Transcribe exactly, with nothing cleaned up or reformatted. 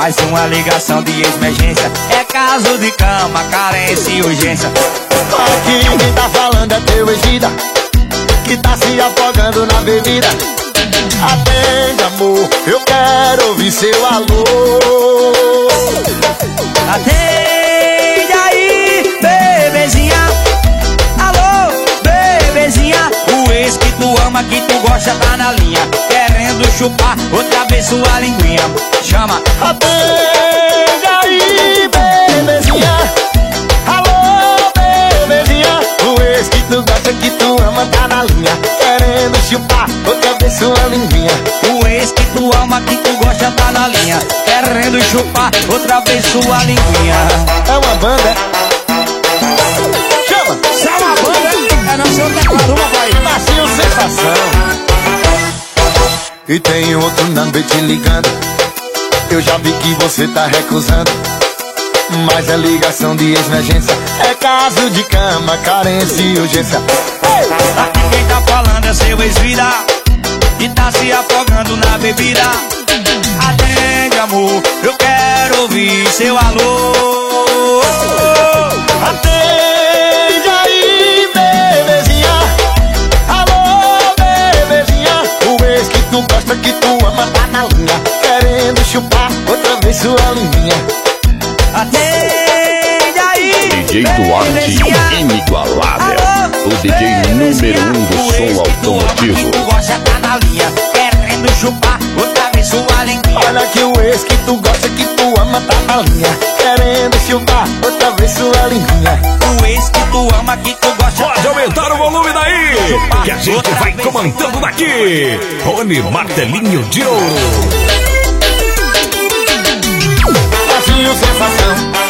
Mais uma ligação de emergência. É caso de cama, carência e urgência. Aqui quem tá falando é teu ex-vida, que tá se afogando na bebida. Atende, amor, eu quero ouvir seu alô. Atende aí, bebezinha. Alô, bebezinha. O ex que tu ama, que tu gosta, tá na linha, querendo chupar outra vez sua linguinha. Chama. Atende aí, bebezinha. Alô, bebezinha. O ex que tu gosta, que tu ama, tá na linha, querendo chupar outra vez sua linguinha. O ex que tu ama, que tu gosta, tá na linha, querendo chupar outra vez sua linguinha. É uma banda. Chama. É uma banda. É não seu teclado, papai. Nasceu sensação. E tem outro number te ligando. Eu já vi que você tá recusando, mas é ligação de emergência. É caso de cama, carência e urgência. Hey! Aqui quem tá falando é seu ex-vida, que tá se afogando na bebida. Atende, amor, eu quero ouvir seu alô. Atende aí, bebezinha. Alô, bebezinha. O ex que tu gosta, que tu ama, tá na linha, querendo chupar outra vez sua linguinha. Atende aí, D J Duarte, inigualável. O D J número um do som automotivo. Tu gosta, tá na linha, querendo chupar outra vez sua linguinha. Olha que o ex que tu gosta, que tu ama, tá na linha, querendo chupar outra vez sua linguinha. O ex que tu ama, que tu gosta. Pode aumentar o volume daí, que a gente vai comandando daqui. Rony Martelinho de Ouro. Brasil sensação.